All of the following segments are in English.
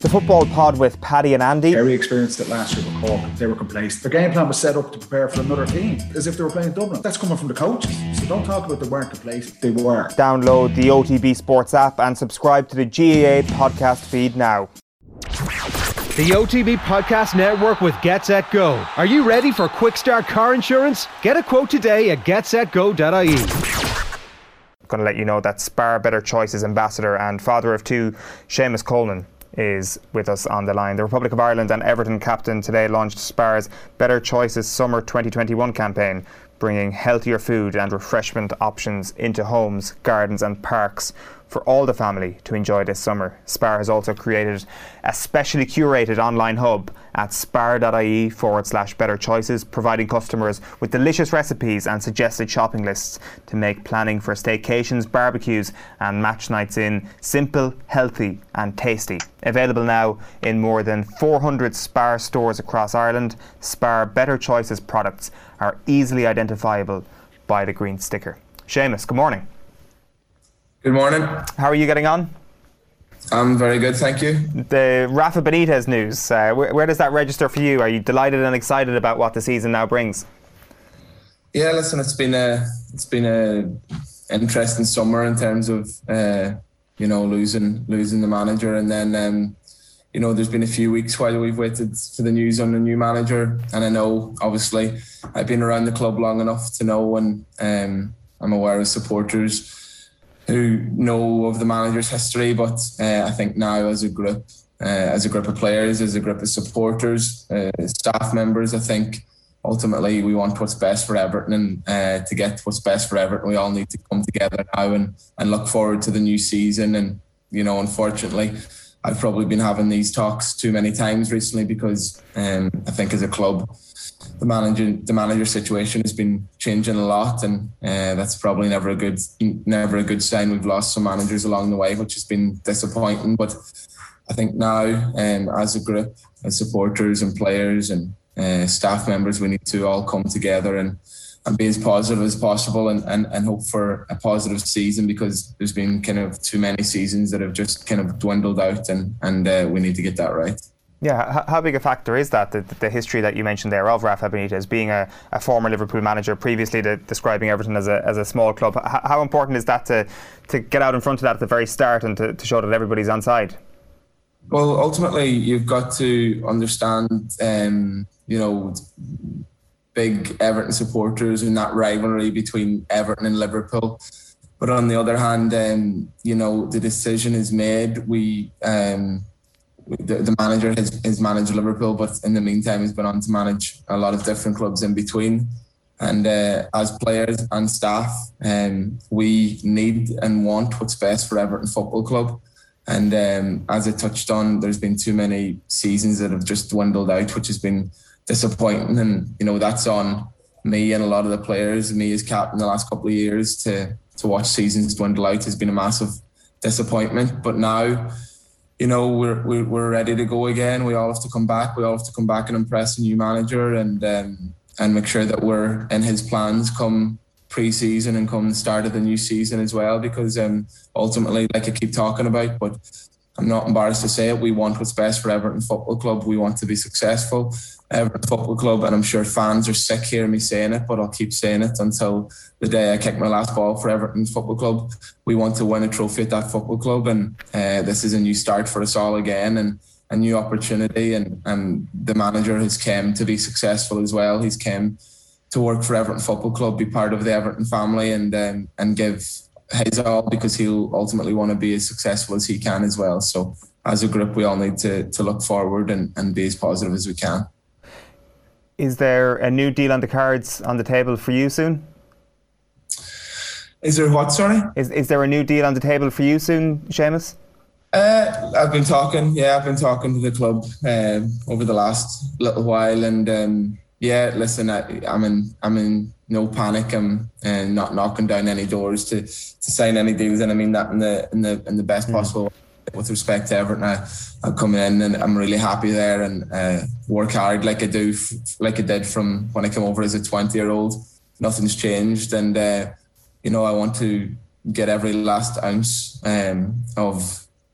The Football Pod with Paddy and Andy. Kerry experienced it last year with Cork. They were complacent. Their game plan was set up to prepare for another team, as if they were playing Dublin. That's coming from the coaches. So don't talk about they weren't complacent. They were. Download the OTB Sports app and subscribe to the GAA podcast feed now. The OTB Podcast Network with GetSetGo. Are you ready for quick start car insurance? Get a quote today at getsetgo.ie. I'm going to let you know that Spar Better Choices ambassador and father of two, Seamus Coleman, is with us on the line. The Republic of Ireland and Everton captain today launched Spar's Better Choices Summer 2021 campaign, bringing healthier food and refreshment options into homes, gardens and parks for all the family to enjoy this summer. Spar has also created a specially curated online hub at spar.ie/better choices, providing customers with delicious recipes and suggested shopping lists to make planning for staycations, barbecues and match nights in simple, healthy and tasty. Available now in more than 400 Spar stores across Ireland, Spar Better Choices products are easily identifiable by the green sticker. Seamus, good morning. Good morning. How are you getting on? I'm very good, thank you. The Rafa Benitez news, where does that register for you? Are you delighted and excited about what the season now brings? Yeah, listen, it's been a interesting summer in terms of losing the manager, and then there's been a few weeks while we've waited for the news on the new manager, and I know obviously I've been around the club long enough to know, and I'm aware of supporters who know of the manager's history, but I think now as a group of players, as a group of supporters, staff members, I think ultimately we want what's best for Everton, and to get what's best for Everton we all need to come together now and look forward to the new season. And unfortunately I've probably been having these talks too many times recently because I think as a club the manager situation has been changing a lot, and that's probably never a good sign. We've lost some managers along the way, which has been disappointing. But I think now, as a group, as supporters and players and staff members, we need to all come together and be as positive as possible and hope for a positive season, because there's been kind of too many seasons that have just kind of dwindled out, and we need to get that right. Yeah, how big a factor is that, the history that you mentioned there of Rafa Benitez, being a former Liverpool manager, previously describing Everton as a small club? How important is that to get out in front of that at the very start and to show that everybody's on side? Well, ultimately, you've got to understand, big Everton supporters and that rivalry between Everton and Liverpool. But on the other hand, the decision is made. The manager has managed Liverpool, but in the meantime has been on to manage a lot of different clubs in between. And as players and staff, we need and want what's best for Everton Football Club. And as I touched on, there's been too many seasons that have just dwindled out, which has been disappointing. And that's on me and a lot of the players. Me as captain the last couple of years to watch seasons dwindle out has been a massive disappointment. But now, we're ready to go again. We all have to come back. We all have to come back and impress a new manager and make sure that we're in his plans come pre-season and come the start of the new season as well. Because ultimately, like I keep talking about, but I'm not embarrassed to say it, we want what's best for Everton Football Club. We want to be successful, Everton Football Club, and I'm sure fans are sick hearing me saying it, but I'll keep saying it until the day I kick my last ball for Everton Football Club. We want to win a trophy at that football club, and this is a new start for us all again, and a new opportunity, and the manager has come to be successful as well. He's come to work for Everton Football Club, be part of the Everton family, and give his all, because he'll ultimately want to be as successful as he can as well. So as a group, we all need to look forward and be as positive as we can. Is there a new deal on the cards on the table for you soon? Is there what, sorry? Is there a new deal on the table for you soon, Seamus? I've been talking to the club over the last little while, and listen, I'm in no panic. I'm not knocking down any doors to sign any deals, and I mean that in the best possible way. With respect to Everton, I'll come in and I'm really happy there and work hard like I did from when I came over as a 20-year-old. Nothing's changed, and I want to get every last ounce of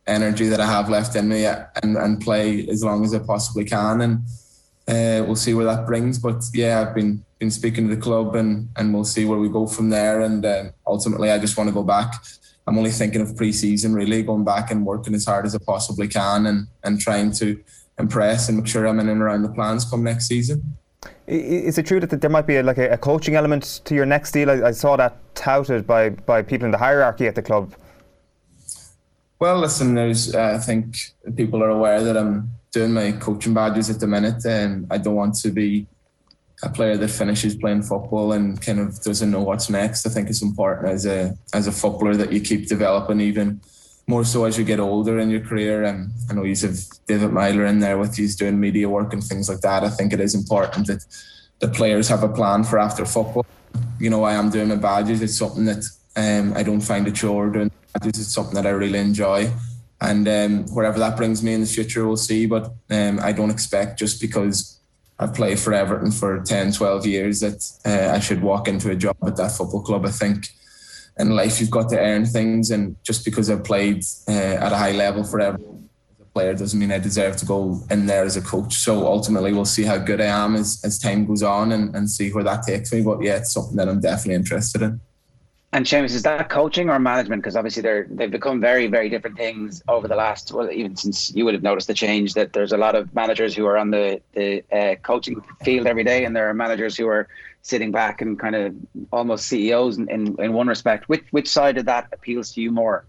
energy that I have left in me and play as long as I possibly can, and we'll see where that brings. But yeah, I've been speaking to the club, and we'll see where we go from there. And ultimately, I just want to go back. I'm only thinking of pre-season, really, going back and working as hard as I possibly can, and trying to impress and make sure I'm in and around the plans come next season. Is it true that there might be a coaching element to your next deal? I saw that touted by people in the hierarchy at the club. Well, listen, I think people are aware that I'm doing my coaching badges at the minute, and I don't want to be a player that finishes playing football and kind of doesn't know what's next. I think it's important as a footballer that you keep developing, even more so as you get older in your career. And I know you have David Myler in there with you doing media work and things like that. I think it is important that the players have a plan for after football. You know, I am doing my badges. It's something that I don't find a chore doing badges. It's something that I really enjoy. And wherever that brings me in the future, we'll see. But I don't expect, just because I've played for Everton for 10, 12 years, that I should walk into a job at that football club. I think in life you've got to earn things, and just because I've played at a high level for Everton as a player doesn't mean I deserve to go in there as a coach. So ultimately we'll see how good I am as time goes on, and see where that takes me. But yeah, it's something that I'm definitely interested in. And Seamus, is that coaching or management? Because obviously they've become very, very different things over the last, well, even since you would have noticed the change, that there's a lot of managers who are on the coaching field every day, and there are managers who are sitting back and kind of almost CEOs in one respect. Which side of that appeals to you more?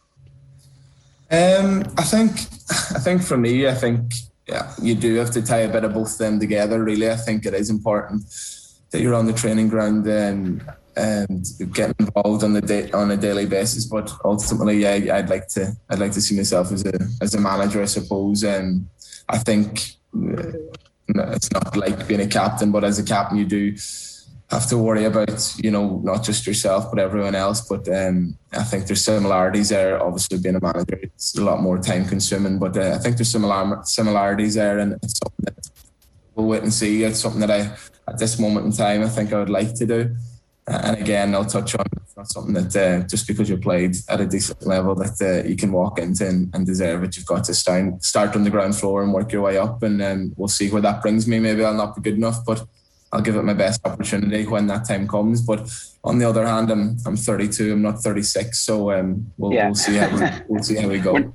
I think for me, you do have to tie a bit of both of them together, really. I think it is important that you're on the training ground and get involved on a daily basis, but ultimately, yeah, I'd like to see myself as a manager, I suppose. And I think it's not like being a captain, but as a captain, you do have to worry about, you know, not just yourself but everyone else. But I think there's similarities there. Obviously, being a manager, it's a lot more time consuming, but I think there's similarities there, and it's something that we'll wait and see. It's something that at this moment in time, I think I would like to do. And again, I'll touch on, it's not something that just because you played at a decent level that you can walk into and deserve it. You've got to start on the ground floor and work your way up, and we'll see where that brings me. Maybe I'll not be good enough, but I'll give it my best opportunity when that time comes. But on the other hand, I'm 32. I'm not 36, so we'll see how we go.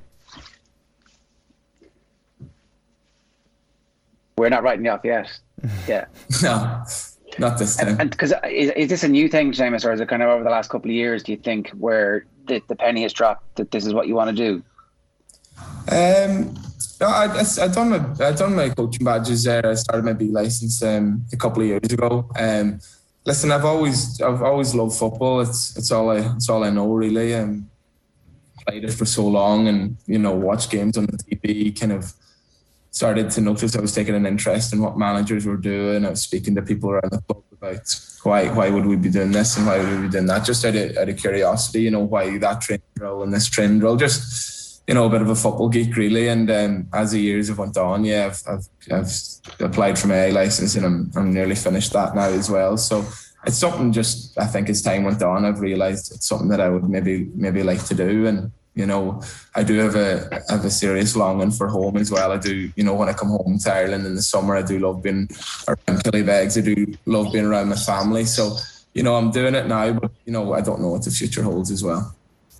We're not writing you off yet. Yeah. No. Not this time. And because is this a new thing, Seamus, or is it kind of over the last couple of years, do you think, where the penny has dropped that this is what you want to do? No, I done my coaching badges there. I started my B license a couple of years ago. Listen, I've always loved football. It's all I know, really. Played it for so long, and you know, watched games on the TV. Kind of started to notice I was taking an interest in what managers were doing. I was speaking to people around the club about why would we be doing this and why would we be doing that, just out of curiosity, you know, why that training drill and this training drill, just, you know, a bit of a football geek, really. And as the years have went on, yeah, I've applied for my A license, and I'm nearly finished that now as well. So it's something, just, I think as time went on, I've realised it's something that I would maybe like to do. And you know, I do have a serious longing for home as well. I do, you know, when I come home to Ireland in the summer, I do love being around Killybegs. I do love being around my family. So, you know, I'm doing it now, but, you know, I don't know what the future holds as well.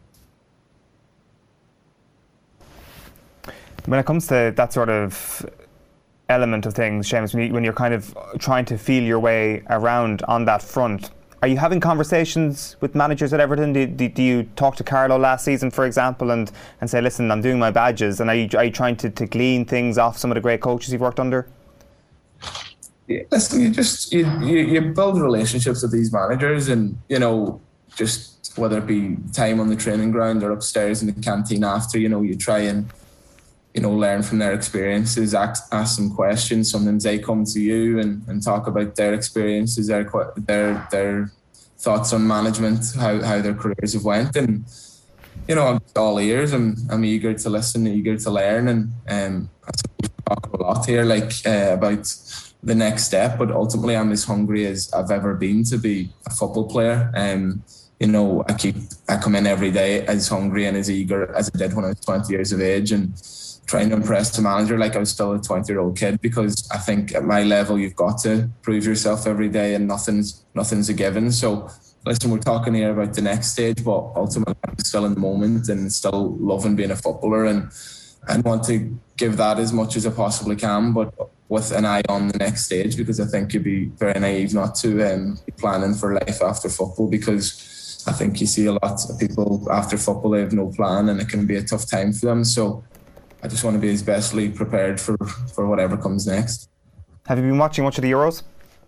When it comes to that sort of element of things, Seamus, when you're kind of trying to feel your way around on that front, are you having conversations with managers at Everton? Do you talk to Carlo last season, for example, and say, listen, I'm doing my badges, and are you trying to glean things off some of the great coaches you've worked under? Yeah, listen, you build relationships with these managers, and, you know, just whether it be time on the training ground or upstairs in the canteen after, you know, you try and, you know, learn from their experiences, ask some questions. Sometimes they come to you and talk about their experiences, their thoughts on management, how their careers have went. And, you know, I'm all ears. I'm eager to listen, eager to learn. And I suppose we talk a lot here, about the next step. But ultimately, I'm as hungry as I've ever been to be a football player. I come in every day as hungry and as eager as I did when I was 20 years of age, and trying to impress the manager like I was still a 20-year-old kid, because I think at my level you've got to prove yourself every day, and nothing's a given. So listen, we're talking here about the next stage, but ultimately I'm still in the moment and still loving being a footballer, and want to give that as much as I possibly can, but with an eye on the next stage, because I think you'd be very naive not to be planning for life after football, because I think you see a lot of people after football, they have no plan and it can be a tough time for them. So I just want to be as bestly prepared for whatever comes next. Have you been watching much of the Euros?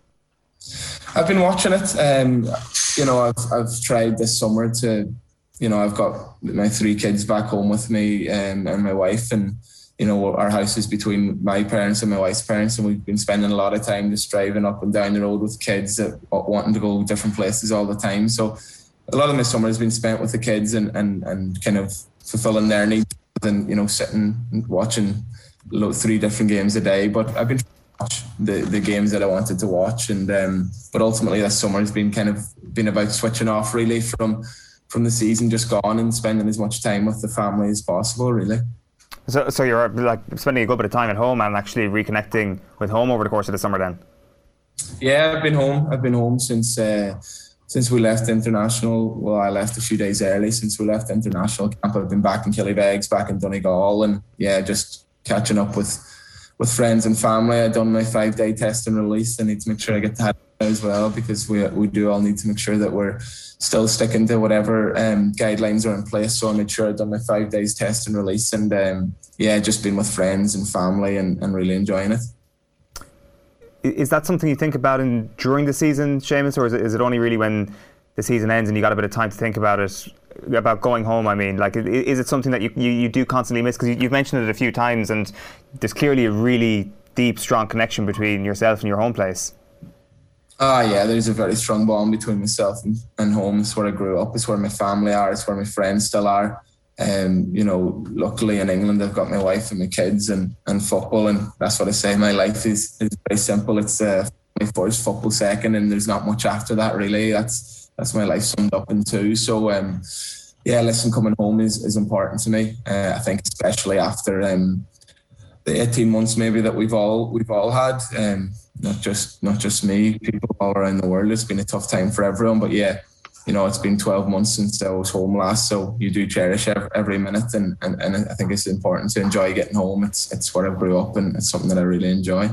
I've been watching it. I've tried this summer to, I've got my 3 kids back home with me, and my wife, and our house is between my parents and my wife's parents, and we've been spending a lot of time just driving up and down the road with kids that wanting to go different places all the time. So a lot of my summer has been spent with the kids and kind of fulfilling their needs, and sitting and watching 3 different games a day. But I've been trying to watch the games that I wanted to watch, and but ultimately this summer has been about switching off really from the season just gone, and spending as much time with the family as possible really. So you're like spending a good bit of time at home and actually reconnecting with home over the course of the summer then? Yeah, I've been home since we left international. Well, I left a few days early. Since we left international camp, I've been back in Killybegs, back in Donegal, and just catching up with friends and family. I've done my 5-day test and release. I need to make sure I get that as well, because we do all need to make sure that we're still sticking to whatever guidelines are in place. So I made sure I'd done my 5 days test and release, and just been with friends and family and really enjoying it. Is that something you think about during the season, Seamus, or is it only really when the season ends and you got a bit of time to think about it, about going home? I mean, like, is it something that you do constantly miss? Because you've mentioned it a few times, and there's clearly a really deep, strong connection between yourself and your home place. There's a very strong bond between myself and home. It's where I grew up. It's where my family are. It's where my friends still are. Luckily in England, I've got my wife and my kids and football, and that's what I say. My life is very simple. It's family first, football second, and there's not much after that really. That's my life summed up in 2. So listen, coming home is important to me. I think especially after the 18 months maybe that we've all had, not just me, people all around the world. It's been a tough time for everyone, but it's been 12 months since I was home last, so you do cherish every minute, and I think it's important to enjoy getting home. It's where I grew up, and it's something that I really enjoy.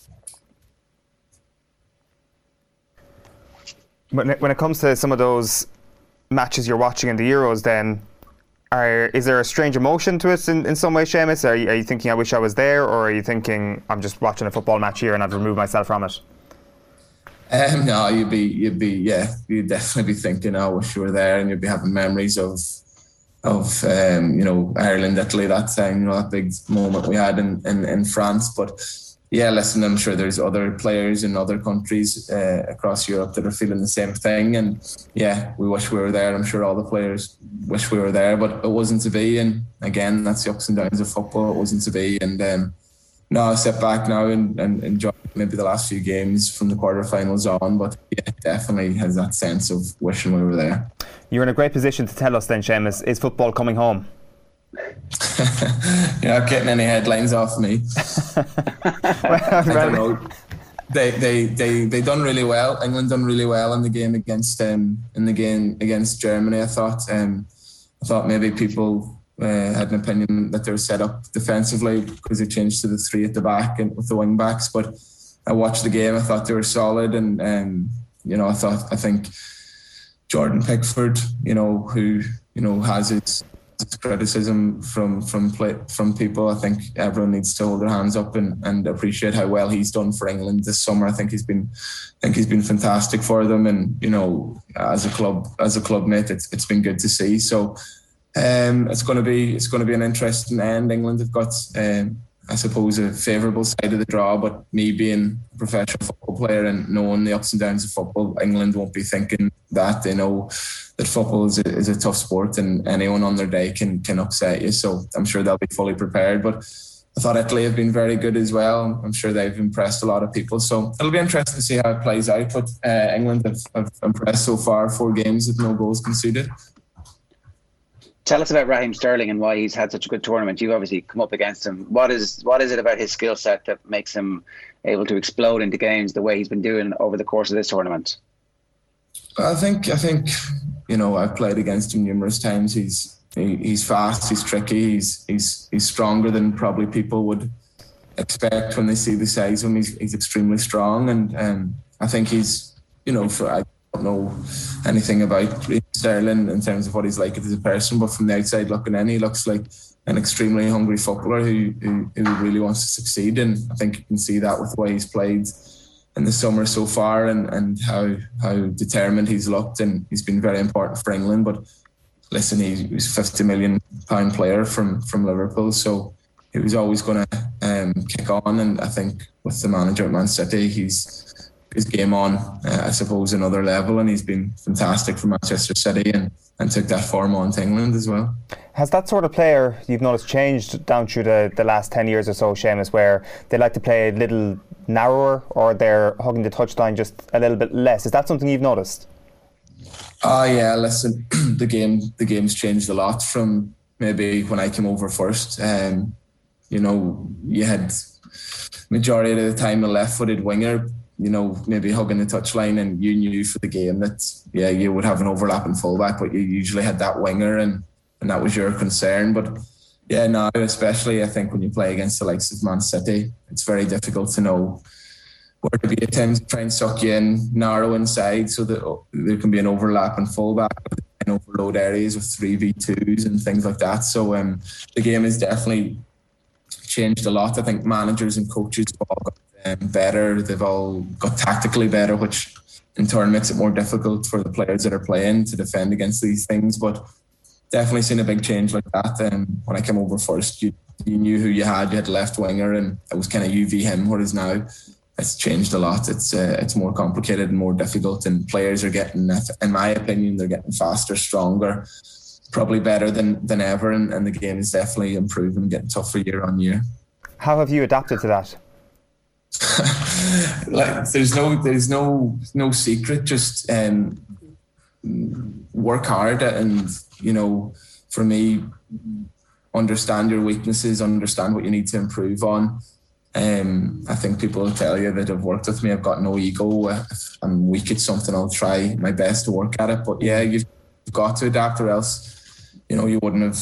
When it comes to some of those matches you're watching in the Euros, then is there a strange emotion to it in some way, Seamus? Are you thinking I wish I was there, or are you thinking I'm just watching a football match here and I've removed myself from it? No, you'd definitely be thinking, I wish you were there, and you'd be having memories of Ireland, Italy that time, that big moment we had in France. But listen, I'm sure there's other players in other countries across Europe that are feeling the same thing, and we wish we were there. I'm sure all the players wish we were there, but it wasn't to be. And again, that's the ups and downs of football. It wasn't to be, and I'll sit back now and enjoy maybe the last few games from the quarterfinals on, but definitely has that sense of wishing we were there. You're in a great position to tell us then, Seamus, is football coming home? You're not getting any headlines off me. I don't know. They done really well. England done really well in the game against Germany. I thought maybe people had an opinion that they were set up defensively because they changed to the 3 at the back and with the wing backs. But I watched the game. I thought they were solid, and I think Jordan Pickford, who has his criticism from people. I think everyone needs to hold their hands up and appreciate how well he's done for England this summer. I think he's been fantastic for them, and as a club mate, it's been good to see. So it's going to be an interesting end. England have got I suppose a favourable side of the draw, but me being a professional football player and knowing the ups and downs of football, England won't be thinking that. They know that football is a tough sport, and anyone on their day can upset you. So I'm sure they'll be fully prepared. But I thought Italy have been very good as well. I'm sure they've impressed a lot of people. So it'll be interesting to see how it plays out. But England have impressed so far, 4 games with no goals conceded. Tell us about Raheem Sterling and why he's had such a good tournament. You've obviously come up against him. What is it about his skill set that makes him able to explode into games the way he's been doing over the course of this tournament? I think I've played against him numerous times. He's fast, he's tricky, he's stronger than probably people would expect when they see the size of him. He's extremely strong, and I think he's, I don't know anything about Sterling in terms of what he's like as a person, but from the outside looking in, he looks like an extremely hungry footballer who really wants to succeed, and I think you can see that with the way he's played in the summer so far, and how determined he's looked, and he's been very important for England. But listen, he was a £50 million player from Liverpool, so he was always going to kick on. And I think with the manager at Man City, his game on, I suppose, another level, and he's been fantastic for Manchester City and took that form on to England as well. Has that sort of player you've noticed changed down through the last 10 years or so, Seamus, where they like to play a little narrower, or they're hugging the touchline just a little bit less? Is that something you've noticed? Oh yeah, listen, the game's changed a lot from maybe when I came over first. You had majority of the time a left-footed winger, maybe hugging the touchline, and you knew for the game that you would have an overlapping fullback, but you usually had that winger, and that was your concern. But now especially, I think when you play against the likes of Man City, it's very difficult to know where to be at times, try and suck you in, narrow inside, so that there can be an overlap and fullback and overload areas with 3v2s and things like that. So the game has definitely changed a lot. I think managers and coaches have all got better. They've all got tactically better, which in turn makes it more difficult for the players that are playing to defend against these things. But definitely seen a big change like that. When I came over first, you knew who you had. You had left winger, and it was kind of you v him, whereas now it's changed a lot. It's more complicated and more difficult, and players are getting, in my opinion, they're getting faster, stronger, probably better than ever, and the game is definitely improving and getting tougher year on year. How have you adapted to that? There's no secret. Just work hard, and for me, understand your weaknesses, understand what you need to improve on. I think people will tell you that have worked with me, I've got no ego. If I'm weak at something, I'll try my best to work at it. But you've got to adapt, or else, you wouldn't have,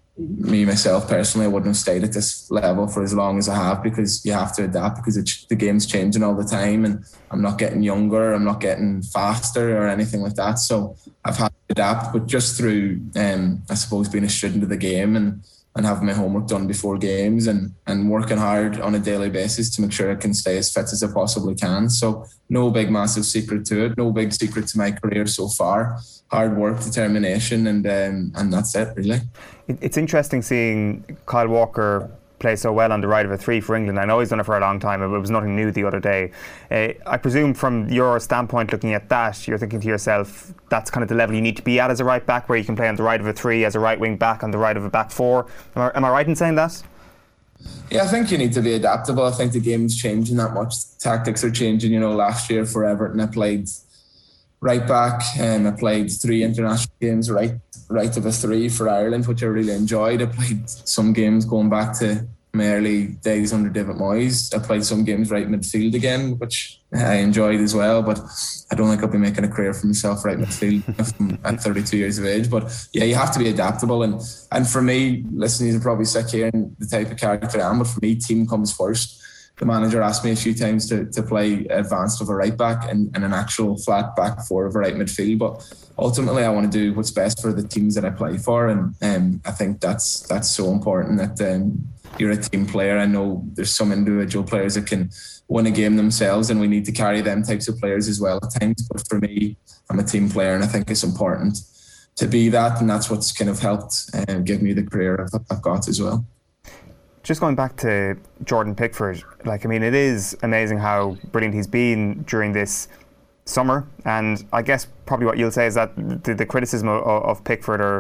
me myself personally, I wouldn't have stayed at this level for as long as I have, because you have to adapt, because the game's changing all the time, and I'm not getting younger, I'm not getting faster or anything like that. So I've had to adapt, but just through, I suppose, being a student of the game and having my homework done before games and working hard on a daily basis to make sure I can stay as fit as I possibly can. So no big massive secret to it, no big secret to my career so far. Hard work, determination, and that's it, really. It's interesting seeing Kyle Walker play so well on the right of a 3 for England. I know he's done it for a long time, but it was nothing new the other day. I presume from your standpoint, looking at that, you're thinking to yourself, that's kind of the level you need to be at as a right back, where you can play on the right of a 3 as a right wing back on the right of a back 4. Am I right in saying that? Yeah, I think you need to be adaptable. I think the game's changing that much. Tactics are changing. Last year for Everton, I played right back, and I played 3 international games right of a 3 for Ireland, which I really enjoyed. I played some games going back to my early days under David Moyes. I played some games right midfield again, which I enjoyed as well, but I don't think I'll be making a career for myself right midfield at 32 years of age. But you have to be adaptable, and for me, listen, you're probably sick hearing the type of character I am, but for me, team comes first. The manager asked me a few times to play advanced of a right back and an actual flat back 4 of a right midfield. But ultimately, I want to do what's best for the teams that I play for, and I think that's so important that you're a team player. I know there's some individual players that can win a game themselves, and we need to carry them types of players as well at times. But for me, I'm a team player, and I think it's important to be that, and that's what's kind of helped give me the career I've got as well. Just going back to Jordan Pickford, it is amazing how brilliant he's been during this summer, and I guess probably what you'll say is that the criticism of Pickford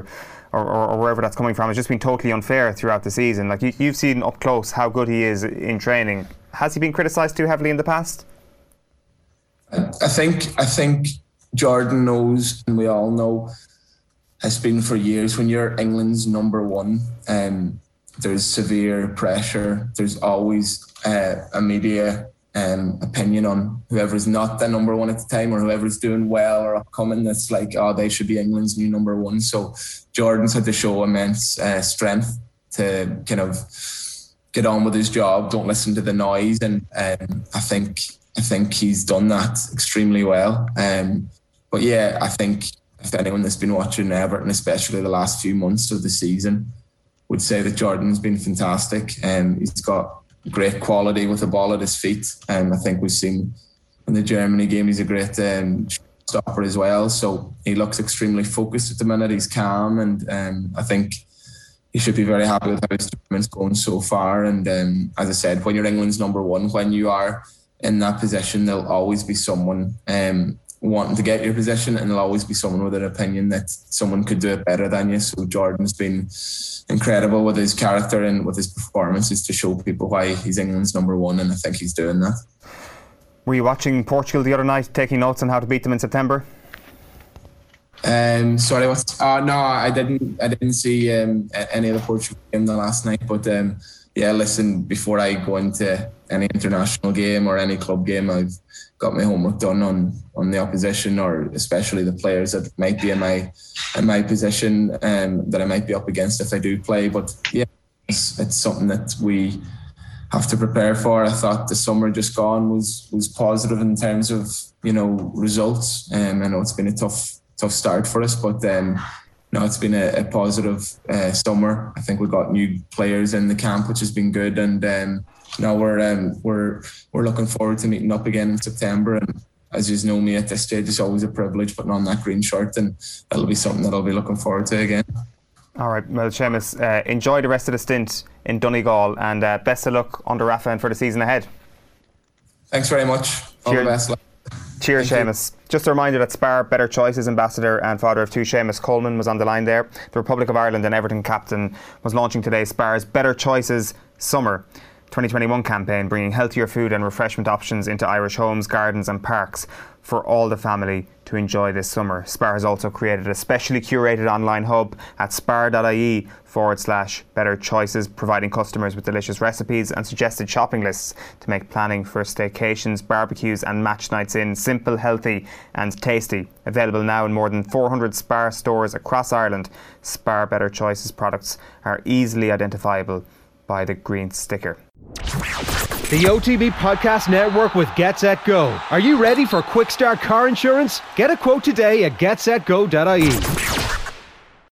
or wherever that's coming from, has just been totally unfair throughout the season. Like you've seen up close how good he is in training. Has he been criticised too heavily in the past? I think Jordan knows, and we all know, has been for years, when you're England's number one, there's severe pressure. There's always a media opinion on whoever's not the number one at the time, or whoever's doing well or upcoming, that's like, oh, they should be England's new number one. So Jordan's had to show immense strength to kind of get on with his job, don't listen to the noise, and I think he's done that extremely well. But yeah, I think if anyone that's been watching Everton, especially the last few months of the season, would say that Jordan's been fantastic. He's got great quality with the ball at his feet. I think we've seen in the Germany game, he's a great stopper as well. So he looks extremely focused at the minute. He's calm, and I think he should be very happy with how his tournament's going so far. And as I said, when you're England's number one, when you are in that position, there'll always be someone wanting to get your position, and there'll always be someone with an opinion that someone could do it better than you. So Jordan's been incredible with his character and with his performances to show people why he's England's number one, and I think he's doing that. Were you watching Portugal the other night, taking notes on how to beat them in September? Sorry, what's? No, I didn't see any of the Portugal game the last night. But yeah, listen, before I go into any international game or any club game, I've got my homework done on the opposition, or especially the players that might be in my position that I might be up against if I do play. But yeah, it's something that we have to prepare for. I thought the summer just gone was positive in terms of, you know, results. I know it's been a tough start for us, but no, it's been a positive summer. I think we've got new players in the camp, which has been good, and now we're looking forward to meeting up again in September. And as you know me, at this stage, it's always a privilege putting on that green shirt, and that'll be something that I'll be looking forward to again. All right, well, Seamus, enjoy the rest of the stint in Donegal, and best of luck under Rafa and for the season ahead. Thanks very much. All the best. Cheers, Seamus. Just a reminder that Spar Better Choices ambassador and father of two, Seamus Coleman, was on the line there. The Republic of Ireland and Everton captain was launching today Spar's Better Choices Summer 2021 campaign, bringing healthier food and refreshment options into Irish homes, gardens and parks for all the family to enjoy this summer. Spar has also created a specially curated online hub at spar.ie/better choices, providing customers with delicious recipes and suggested shopping lists to make planning for staycations, barbecues and match nights in simple, healthy and tasty. Available now in more than 400 Spar stores across Ireland, Spar Better Choices products are easily identifiable by the green sticker. The OTB Podcast Network with GetSetGo. Are you ready for quick start car insurance? Get a quote today at getsetgo.ie.